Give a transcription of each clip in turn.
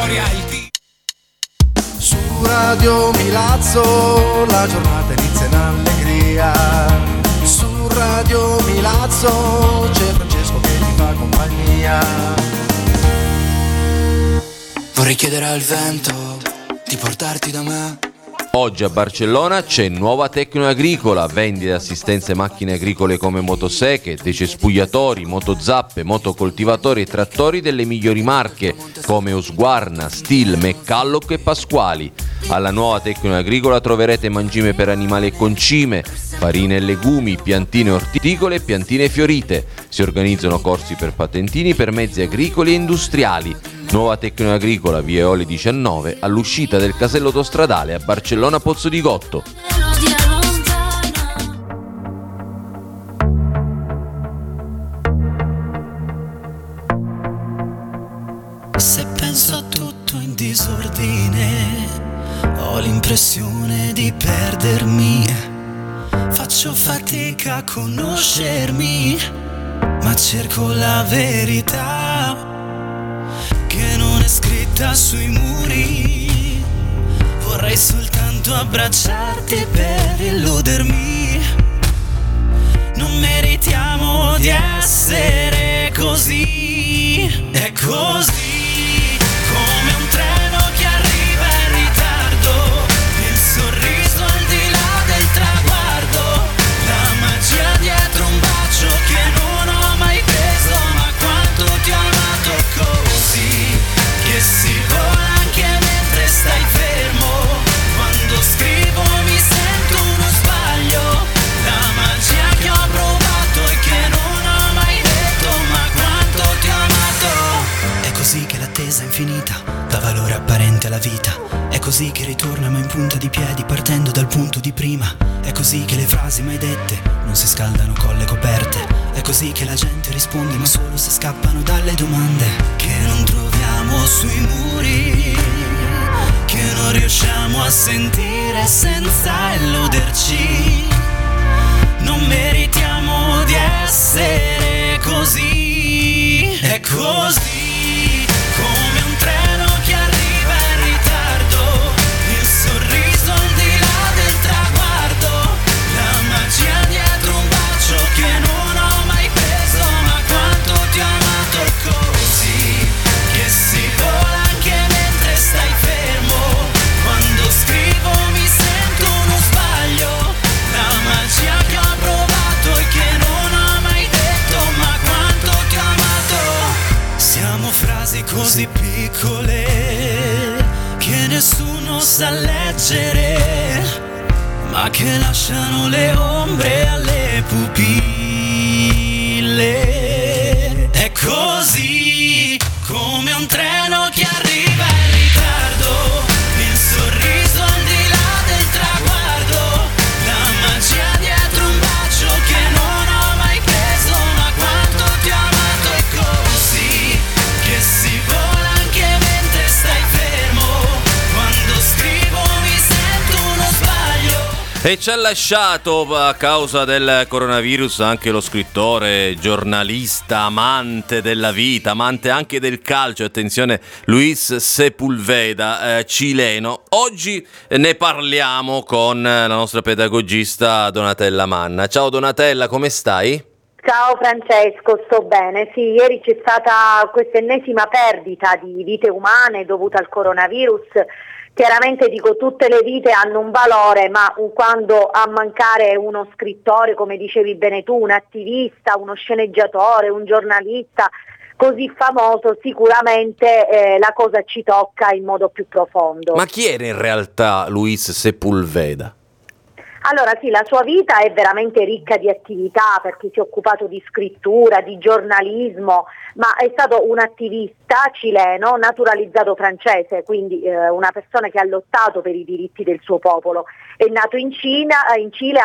storia, il Su Radio Milazzo la giornata inizia in allegria. Su Radio Milazzo c'è Francesco che ti fa compagnia. Vorrei chiedere al vento di portarti da me. Oggi a Barcellona c'è Nuova Tecnoagricola, vendita assistenze macchine agricole come motoseche, decespugliatori, motozappe, motocoltivatori e trattori delle migliori marche come Husqvarna, Stihl, McCulloch e Pasquali. Alla Nuova Tecnoagricola troverete mangime per animali e concime, farine e legumi, piantine orticole e piantine fiorite. Si organizzano corsi per patentini per mezzi agricoli e industriali. Nuova Tecnoagricola, via Eoli 19, all'uscita del casello autostradale a Barcellona Pozzo di Gotto. Se penso a tutto in disordine, ho l'impressione di perdermi. Faccio fatica a conoscermi, ma cerco la verità che non è scritta sui muri. Vorrei soltanto abbracciarti per illudermi. Non meritiamo di essere così. È così, come un treno che arriva in ritardo, il sorriso al di là del traguardo, la magia dietro un bacio che non ho mai preso, ma quanto ti ho amato così, che si vola anche mentre stai fermo. Quando scrivo mi sento uno sbaglio, la magia che ho provato e che non ho mai detto, ma quanto ti ho amato. È così che l'attesa infinita dà valore apparente alla vita. È così che ritorniamo in punta di piedi partendo dal punto di prima. È così che le frasi mai dette non si scaldano con le coperte. È così che la gente risponde ma solo se scappano dalle domande che non troviamo sui muri, che non riusciamo a sentire senza illuderci. Non meritiamo di essere così. È così, come un treno che arriva in ritardo, il sorriso al di là del traguardo, la magia dietro un bacio che non ho mai preso, ma quanto ti ho amato così, che si vola anche mentre stai fermo. Quando scrivo mi sento uno sbaglio, la magia che ho provato e che non ho mai detto, ma quanto ti ho amato. Siamo frasi così piccole che nessuno sa leggere, ma che lasciano le ombre alle pupille. È così, come un treno che arriva in ritardo, il sorriso al di là del traguardo, la magia dietro un bacio che non ho mai preso, ma quanto ti ho amato è così, che si vola anche mentre stai fermo. Quando scrivo mi sento uno sbaglio. E ci ha lasciato a causa del coronavirus anche lo scrittore, giornalista, amante della vita, amante anche del calcio, attenzione, Luis Sepulveda, cileno. Oggi ne parliamo con la nostra pedagogista Donatella Manna. Ciao Donatella, come stai? Ciao Francesco, sto bene. Sì, ieri c'è stata questa ennesima perdita di vite umane dovuta al coronavirus. Chiaramente dico, tutte le vite hanno un valore, ma quando a mancare uno scrittore, come dicevi bene tu, un attivista, uno sceneggiatore, un giornalista così famoso, sicuramente la cosa ci tocca in modo più profondo. Ma chi era in realtà Luis Sepulveda? Allora sì, la sua vita è veramente ricca di attività, perché si è occupato di scrittura, di giornalismo, ma è stato un attivista cileno naturalizzato francese, quindi una persona che ha lottato per i diritti del suo popolo. È nato in Cile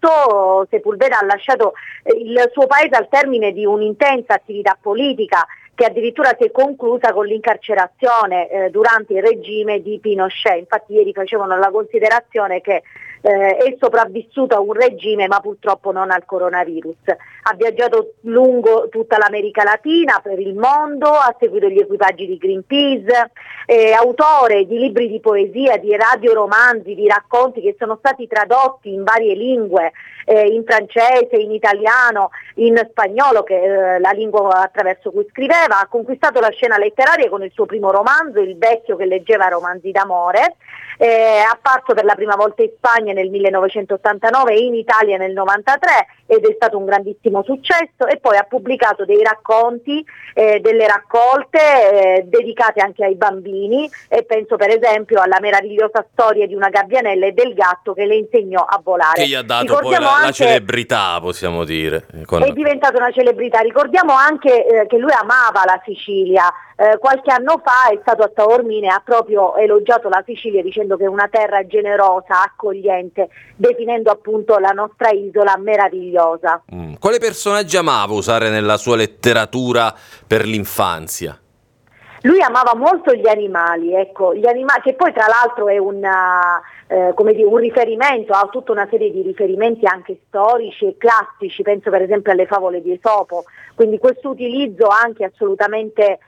appunto. Sepulveda ha lasciato il suo paese al termine di un'intensa attività politica che addirittura si è conclusa con l'incarcerazione durante il regime di Pinochet. Infatti ieri facevano la considerazione che è sopravvissuto a un regime ma purtroppo non al coronavirus. Ha viaggiato lungo tutta l'America Latina, per il mondo, ha seguito gli equipaggi di Greenpeace, è autore di libri di poesia, di radioromanzi, di racconti che sono stati tradotti in varie lingue, in francese, in italiano, in spagnolo, che è la lingua attraverso cui scriveva. Ha conquistato la scena letteraria con il suo primo romanzo, Il vecchio che leggeva romanzi d'amore. È apparso per la prima volta in Spagna nel 1989 e in Italia nel 1993 ed è stato un grandissimo successo, e poi ha pubblicato dei racconti, delle raccolte dedicate anche ai bambini, e penso per esempio alla meravigliosa storia di una gabbianella e del gatto che le insegnò a volare. Che gli ha dato poi la celebrità, possiamo dire. È diventata una celebrità. Ricordiamo anche che lui amava la Sicilia. Qualche anno fa è stato a Taormina e ha proprio elogiato la Sicilia dicendo che è una terra generosa, accogliente, definendo appunto la nostra isola meravigliosa. Quale personaggi amava usare nella sua letteratura per l'infanzia? Lui amava molto gli animali, ecco, gli animali, che poi tra l'altro è un riferimento, ha tutta una serie di riferimenti anche storici e classici, penso per esempio alle favole di Esopo, quindi questo utilizzo anche assolutamente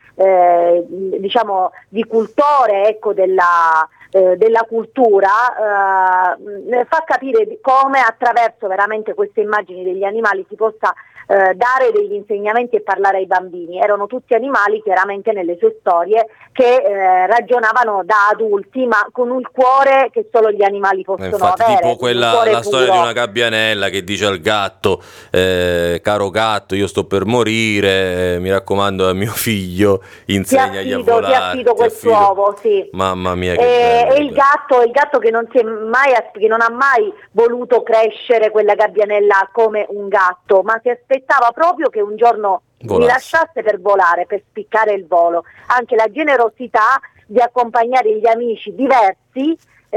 di cultore, ecco, della cultura, fa capire come attraverso veramente queste immagini degli animali si possa dare degli insegnamenti e parlare ai bambini. Erano tutti animali chiaramente nelle sue storie che ragionavano da adulti, ma con un cuore che solo gli animali possono avere. Tipo la storia di una gabbianella che dice al gatto: caro gatto, io sto per morire, mi raccomando a mio figlio, insegnagli a volare. Ti affido quest'uovo, sì. Mamma mia, che bello. E il gatto che non ha mai voluto crescere quella gabbianella come un gatto, ma si aspettava proprio che un giorno mi lasciasse per volare, per spiccare il volo. Anche la di accompagnare gli amici diversi.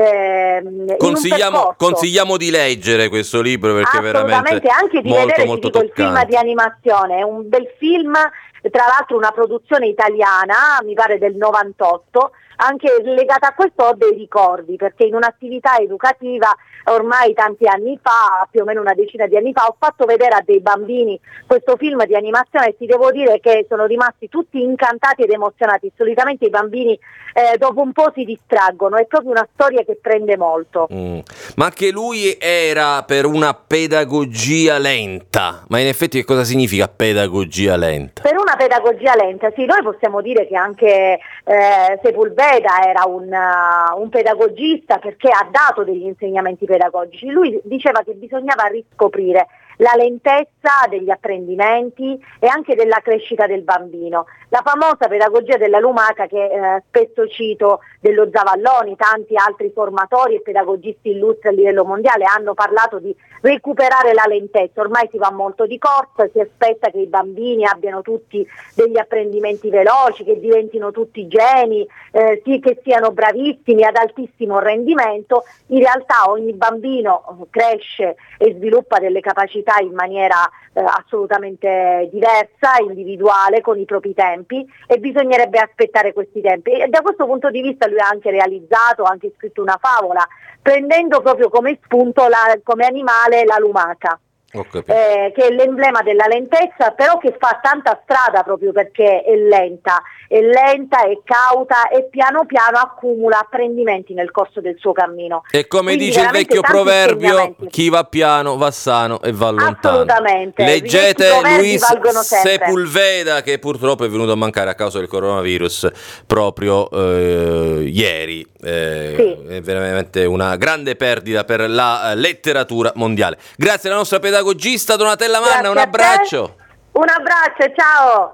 Consigliamo di leggere questo libro perché è veramente anche di molto, vedere molto il film di animazione. È un bel film, tra l'altro una produzione italiana, mi pare del 98. Anche legata a questo ho dei ricordi, perché in un'attività educativa ormai tanti anni fa, più o meno una decina di anni fa, ho fatto vedere a dei bambini questo film di animazione e ti devo dire che sono rimasti tutti incantati ed emozionati. Solitamente i bambini dopo un po' si distraggono, è proprio una storia che prende molto. Ma che lui era per una pedagogia lenta, ma in effetti che cosa significa pedagogia lenta? Per una pedagogia lenta, sì, noi possiamo dire che anche Sepulveda era un pedagogista, perché ha dato degli insegnamenti pedagogici. Lui diceva che bisognava riscoprire la lentezza degli apprendimenti e anche della crescita del bambino. La famosa pedagogia della lumaca, che spesso cito, dello Zavalloni, tanti altri formatori e pedagogisti illustri a livello mondiale hanno parlato di recuperare la lentezza. Ormai si va molto di corsa, si aspetta che i bambini abbiano tutti degli apprendimenti veloci, che diventino tutti geni, che siano bravissimi ad altissimo rendimento. In realtà ogni bambino cresce e sviluppa delle capacità in maniera assolutamente diversa, individuale, con i propri tempi, e bisognerebbe aspettare questi tempi. E da questo punto di vista lui ha anche realizzato, ha anche scritto una favola, prendendo proprio come spunto come animale la lumaca. Che è l'emblema della lentezza, però che fa tanta strada proprio perché è lenta, è cauta e piano piano accumula apprendimenti nel corso del suo cammino. E come quindi dice il vecchio proverbio, chi va piano va sano e va lontano. Assolutamente. Leggete Luis Sepulveda, che purtroppo è venuto a mancare a causa del coronavirus proprio ieri. Sì. È veramente una grande perdita per la letteratura mondiale. Grazie alla nostra pedagogista Donatella Manna. Un abbraccio. Un abbraccio, ciao.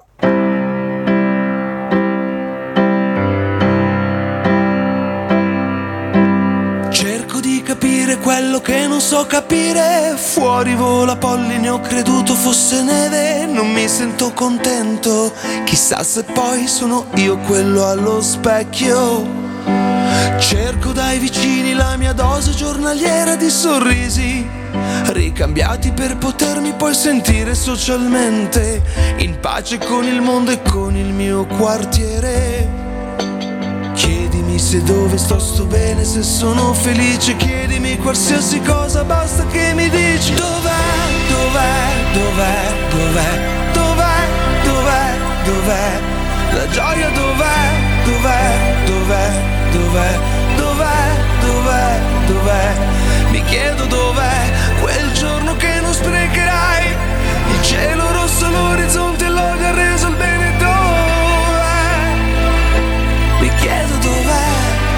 Cerco di capire quello che non so capire. Fuori vola polline, ho creduto fosse neve. Non mi sento contento, chissà se poi sono io quello allo specchio. Cerco dai vicini la mia dose giornaliera di sorrisi, ricambiati per potermi poi sentire socialmente in pace con il mondo e con il mio quartiere. Chiedimi se dove sto bene, se sono felice, chiedimi qualsiasi cosa, basta che mi dici dov'è, dov'è, dov'è, dov'è, dov'è, dov'è, dov'è, la gioia dov'è, dov'è, dov'è, dov'è, dov'è, dov'è, dov'è, mi chiedo dov'è quel giorno che non sprecherai, il cielo rosso, l'orizzonte, l'odio ha reso il bene, dov'è, mi chiedo dov'è.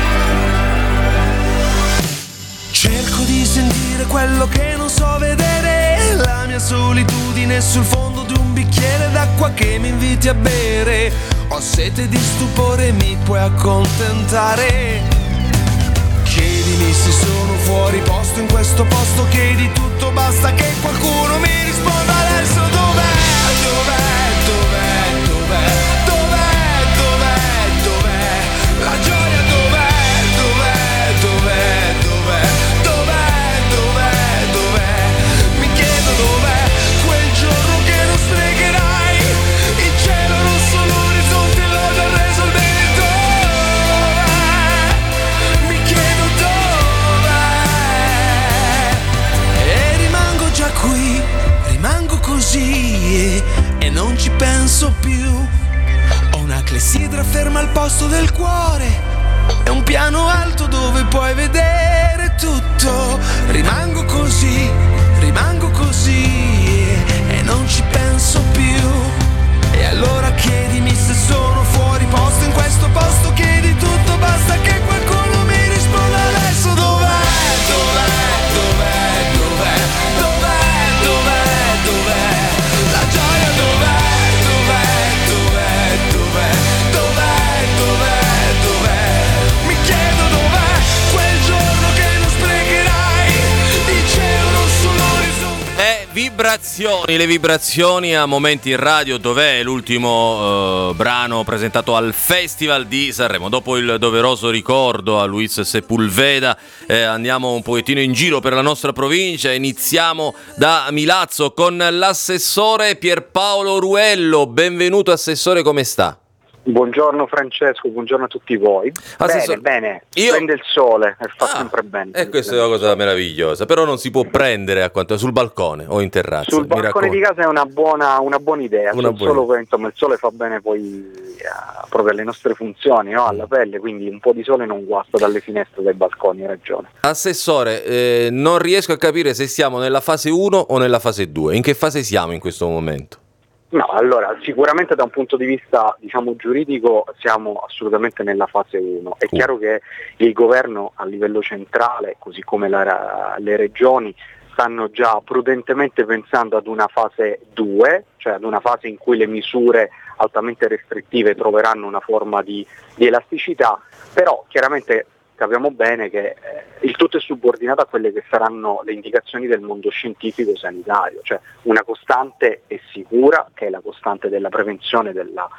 Cerco di sentire quello che non so vedere, la mia solitudine sul fondo di un bicchiere d'acqua che mi inviti a bere. Ho sete di stupore, mi puoi accontentare. Chiedimi se sono fuori posto in questo posto, chiedi tutto, basta che qualcuno mi risponda adesso dov'è, dov'è, dov'è, dov'è, dov'è, dov'è, dov'è, la gioia dov'è, dov'è, dov'è, dov'è, dov'è, dov'è, dov'è, mi chiedo dov'è quel giorno che non sprecherai, il cielo rosso, l'orizzonte, l'odio ha reso il bene, dov'è, mi chiedo dov'è, e rimango già qui, rimango così e non ci penso più. Ho una clessidra ferma al posto del cuore e un piano alto dove puoi vedere tutto. Rimango così e non ci penso più. E allora chiedimi se sono fuori posto in questo posto, chiedi tutto, basta che qualcuno mi risponda adesso dov'è, dov'è, dov'è, dov'è, dov'è, dov'è, dov'è, la gioia dov'è, dov'è, dov'è, dov'è, dov'è, dov'è, dov'è, mi chiedo dov'è quel giorno che non sprecherai, il cielo rosso, l'orizzonte. Vibrazioni, le vibrazioni a momenti in radio, dov'è l'ultimo brano presentato al Festival di Sanremo. Dopo il doveroso ricordo a Luis Sepulveda, andiamo un pochettino in giro per la nostra provincia. Iniziamo da Milazzo con l'assessore Pierpaolo Ruello. Benvenuto assessore, come sta? Buongiorno Francesco, buongiorno a tutti voi. Bene, prende il sole e fa sempre bene. E questa è una cosa meravigliosa, però non si può prendere sul balcone o in terrazza. Sul balcone di casa è una buona idea, solo insomma il sole fa bene poi proprio alle nostre funzioni, no? Alla pelle, quindi un po' di sole non guasta dalle finestre dai balconi, hai ragione. Assessore, non riesco a capire se siamo nella fase 1 o nella fase 2, in che fase siamo in questo momento? No, allora sicuramente da un punto di vista giuridico siamo assolutamente nella fase 1. È chiaro che il governo a livello centrale, così come le regioni, stanno già prudentemente pensando ad una fase 2, cioè ad una fase in cui le misure altamente restrittive troveranno una forma di elasticità, però chiaramente capiamo bene che il tutto è subordinato a quelle che saranno le indicazioni del mondo scientifico sanitario, cioè una costante e sicura che è la costante della prevenzione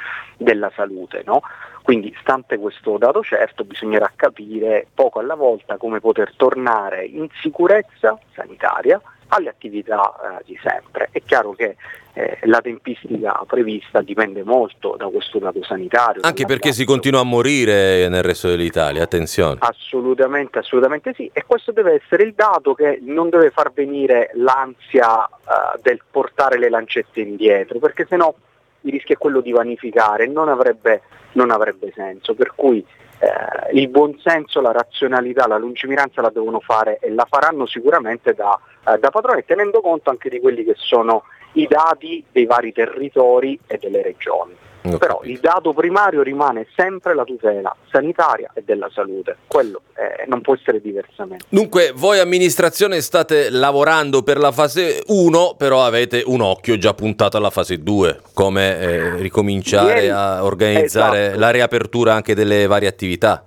della salute, no? Quindi stante questo dato certo bisognerà capire poco alla volta come poter tornare in sicurezza sanitaria alle attività di sempre. È chiaro che la tempistica prevista dipende molto da questo dato sanitario. Anche perché si continua a morire nel resto dell'Italia, attenzione. Assolutamente sì, e questo deve essere il dato che non deve far venire l'ansia del portare le lancette indietro, perché sennò il rischio è quello di vanificare, non avrebbe senso, per cui il buonsenso, la razionalità, la lungimiranza la devono fare e la faranno sicuramente da padroni, tenendo conto anche di quelli che sono i dati dei vari territori e delle regioni. Però il dato primario rimane sempre la tutela sanitaria e della salute, quello non può essere diversamente. Dunque voi amministrazione state lavorando per la fase 1, però avete un occhio già puntato alla fase 2, come ricominciare a organizzare la riapertura anche delle varie attività.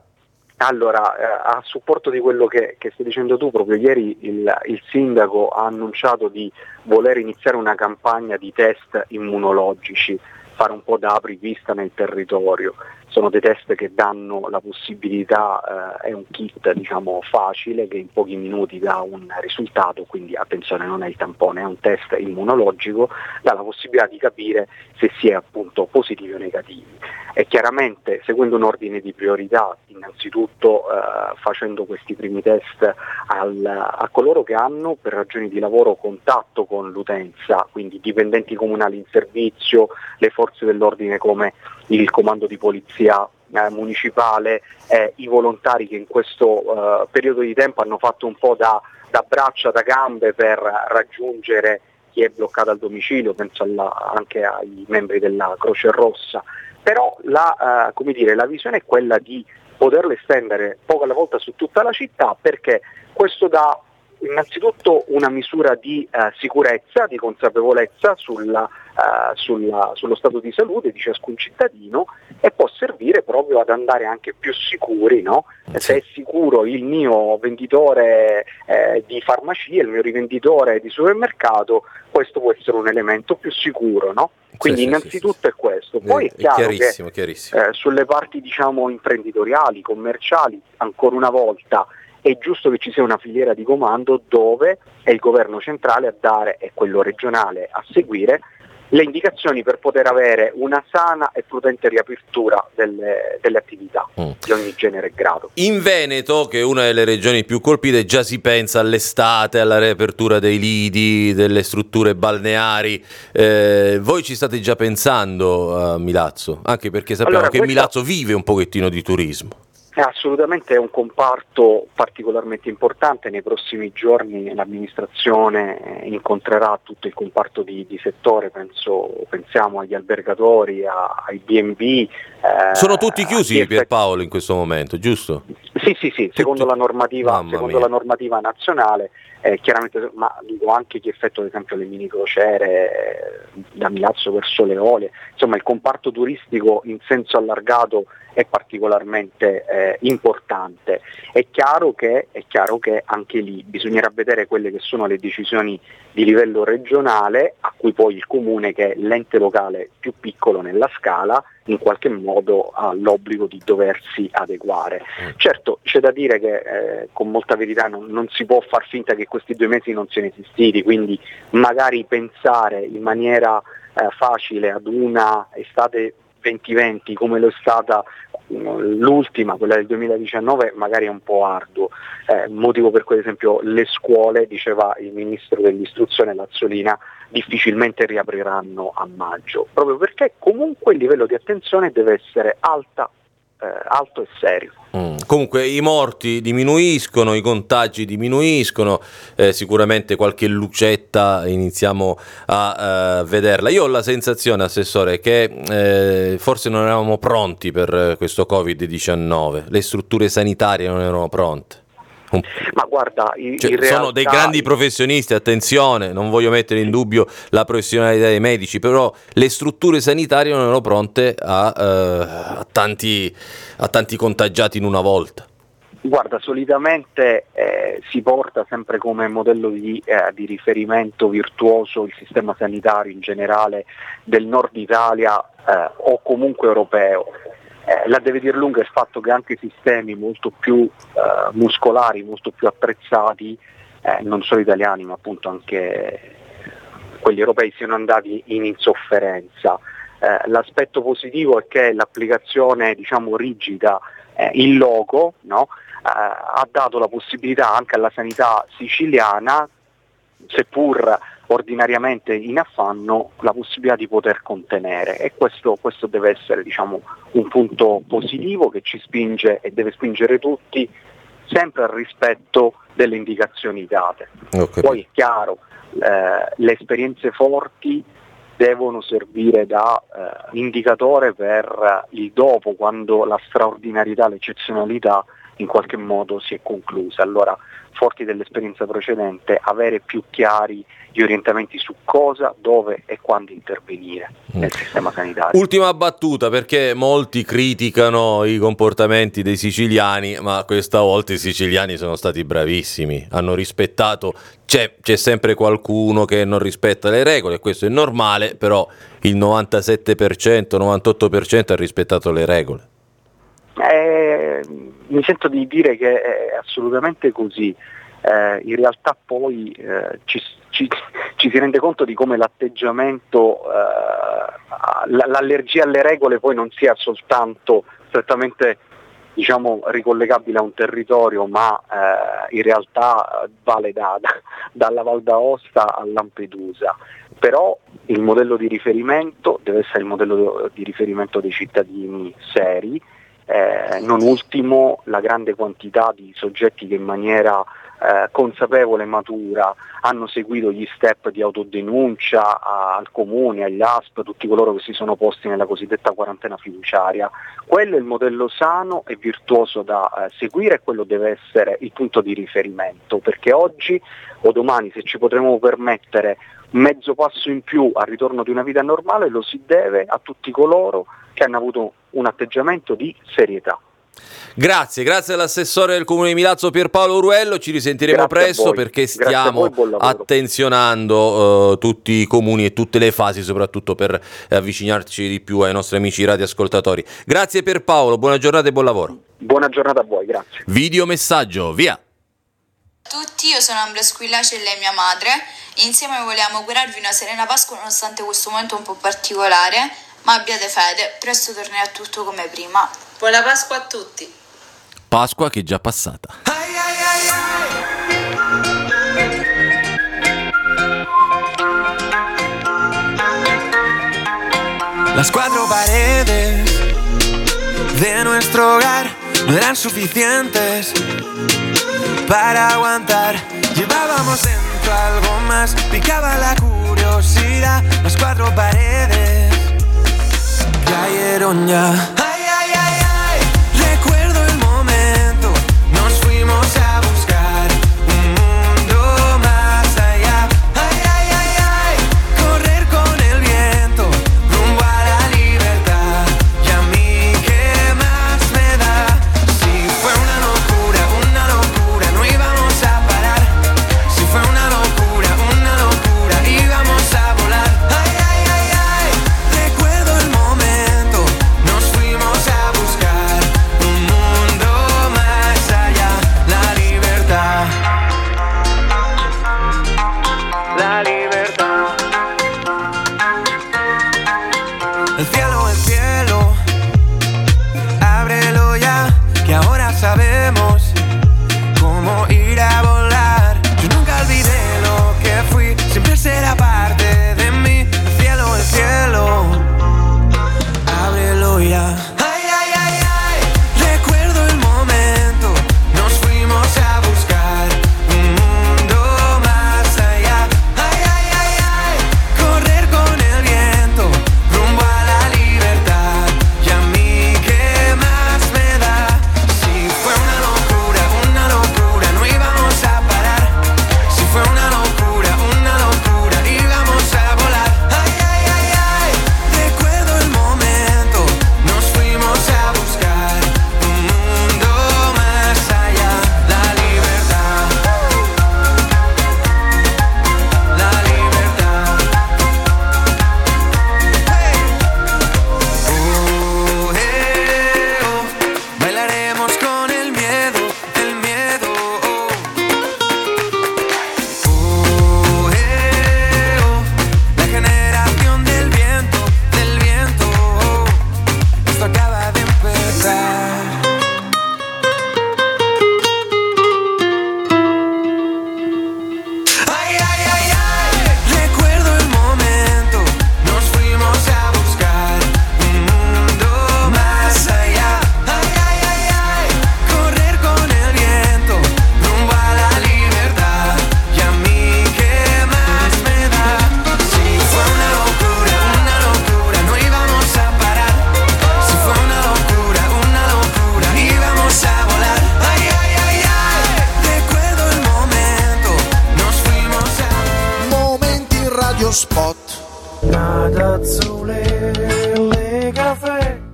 Allora, a supporto di quello che stai dicendo tu, proprio ieri il sindaco ha annunciato di voler iniziare una campagna di test immunologici, fare un po' da apripista nel territorio. sono dei test che danno la possibilità, è un kit diciamo facile che in pochi minuti dà un risultato, quindi attenzione, non è il tampone, è un test immunologico, dà la possibilità di capire se si è appunto positivi o negativi. E chiaramente seguendo un ordine di priorità, innanzitutto facendo questi primi test a coloro che hanno per ragioni di lavoro contatto con l'utenza, quindi dipendenti comunali in servizio, le forze dell'ordine come il comando di polizia municipale, i volontari che in questo periodo di tempo hanno fatto un po' da braccia, da gambe per raggiungere chi è bloccato al domicilio, penso anche ai membri della Croce Rossa. Però la visione è quella di poterlo estendere poco alla volta su tutta la città, perché questo dà innanzitutto una misura di sicurezza, di consapevolezza sullo stato di salute di ciascun cittadino, e può servire proprio ad andare anche più sicuri, no? Se è sicuro il mio venditore di farmacia, il mio rivenditore di supermercato, questo può essere un elemento più sicuro, no? Quindi innanzitutto è questo. Poi è chiaro che sulle parti diciamo imprenditoriali, commerciali, ancora una volta è giusto che ci sia una filiera di comando dove è il governo centrale a dare e quello regionale a seguire le indicazioni per poter avere una sana e prudente riapertura delle attività di ogni genere e grado. In Veneto, che è una delle regioni più colpite, già si pensa all'estate, alla riapertura dei lidi, delle strutture balneari. Voi ci state già pensando a Milazzo? Anche perché sappiamo che Milazzo vive un pochettino di turismo. Assolutamente è un comparto particolarmente importante. Nei prossimi giorni l'amministrazione incontrerà tutto il comparto di settore, pensiamo agli albergatori, ai B&B. Sono tutti chiusi, Pierpaolo, in questo momento, giusto? Sì, secondo la normativa nazionale, chiaramente, ma dico anche chi effettua ad esempio le mini crociere da Milazzo verso le Eolie, insomma il comparto turistico in senso allargato è particolarmente importante. È chiaro che anche lì bisognerà vedere quelle che sono le decisioni di livello regionale, a cui poi il comune, che è l'ente locale più piccolo nella scala, in qualche modo ha l'obbligo di doversi adeguare. Certo, c'è da dire che con molta verità non si può far finta che questi 2 mesi non siano esistiti, quindi magari pensare in maniera facile ad una estate 2020 come lo è stata l'ultima, quella del 2019, magari è un po' arduo, motivo per cui ad esempio le scuole, diceva il ministro dell'istruzione Lazzolina, difficilmente riapriranno a maggio, proprio perché comunque il livello di attenzione deve essere alto e serio. Comunque i morti diminuiscono, i contagi diminuiscono, sicuramente qualche lucetta iniziamo a vederla. Io ho la sensazione, Assessore, che forse non eravamo pronti per questo Covid-19, le strutture sanitarie non erano pronte. Ma guarda, sono dei grandi professionisti, attenzione, non voglio mettere in dubbio la professionalità dei medici, però le strutture sanitarie non erano pronte a tanti contagiati in una volta. Guarda, solitamente si porta sempre come modello di riferimento virtuoso il sistema sanitario in generale del nord Italia o comunque europeo. La deve dir lunga il fatto che anche sistemi molto più muscolari, molto più attrezzati, non solo italiani ma appunto anche quelli europei, siano andati in insofferenza. L'aspetto positivo è che l'applicazione diciamo rigida in loco, no? Ha dato la possibilità anche alla sanità siciliana, seppur ordinariamente in affanno, la possibilità di poter contenere, e questo deve essere diciamo un punto positivo che ci spinge e deve spingere tutti sempre al rispetto delle indicazioni date. Poi è chiaro, le esperienze forti devono servire da indicatore per il dopo, quando la straordinarietà, l'eccezionalità in qualche modo si è conclusa. Allora, forti dell'esperienza precedente, avere più chiari gli orientamenti su cosa, dove e quando intervenire nel sistema sanitario. Ultima battuta, perché molti criticano i comportamenti dei siciliani, ma questa volta i siciliani sono stati bravissimi, hanno rispettato, c'è sempre qualcuno che non rispetta le regole, questo è normale, però il 97%, 98% ha rispettato le regole. Mi sento di dire che è assolutamente così. In realtà poi ci si rende conto di come l'atteggiamento, l'allergia alle regole poi non sia soltanto strettamente ricollegabile a un territorio, ma in realtà vale dalla Val d'Aosta a Lampedusa. Però il modello di riferimento deve essere il modello di riferimento dei cittadini seri, non ultimo la grande quantità di soggetti che in maniera consapevole e matura hanno seguito gli step di autodenuncia al comune, agli ASP, tutti coloro che si sono posti nella cosiddetta quarantena fiduciaria. Quello è il modello sano e virtuoso da seguire, e quello deve essere il punto di riferimento, perché oggi o domani, se ci potremo permettere mezzo passo in più al ritorno di una vita normale, lo si deve a tutti coloro che hanno avuto un atteggiamento di serietà. Grazie all'assessore del Comune di Milazzo Pierpaolo Uruello, ci risentiremo presto perché stiamo attenzionando tutti i comuni e tutte le fasi, soprattutto per avvicinarci di più ai nostri amici radioascoltatori. Grazie Pierpaolo, buona giornata e buon lavoro. Buona giornata a voi, grazie. Videomessaggio, via! Tutti, io sono Ambra Squillaci e lei è mia madre. Insieme vogliamo augurarvi una serena Pasqua nonostante questo momento un po' particolare, ma abbiate fede, presto tornerà tutto come prima. Buona Pasqua a tutti. Pasqua che è già passata. Las 4 paredes de nuestro hogar no eran suficientes para aguantar. Llevábamos dentro algo más, picaba la curiosidad. Las 4 paredes cayeron ya. Ay, ay, ay, ay, recuerdo el momento. Nos fuimos a buscar un mundo más allá. Ay, ay, ay, ay, correr con el viento rumbo a la libertad. Y a mí, ¿qué más me da? Si fue una locura, no íbamos a parar. Si fue una locura, íbamos a volar. Ay, ay, ay, ay, recuerdo el momento. Nos fuimos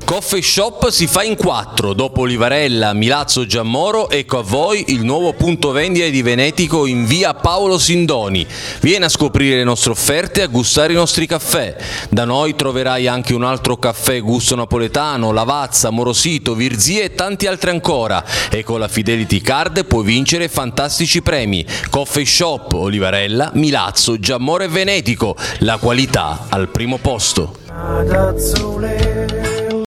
Coffee Shop si fa in 4, dopo Olivarella, Milazzo, Giammoro, ecco a voi il nuovo punto vendita di Venetico in via Paolo Sindoni. Vieni a scoprire le nostre offerte e a gustare i nostri caffè. Da noi troverai anche un altro caffè gusto napoletano, Lavazza, Morosito, Virzì e tanti altri ancora. E con la Fidelity Card puoi vincere fantastici premi. Coffee Shop, Olivarella, Milazzo, Giammoro e Venetico. La qualità al primo posto. Ragazzole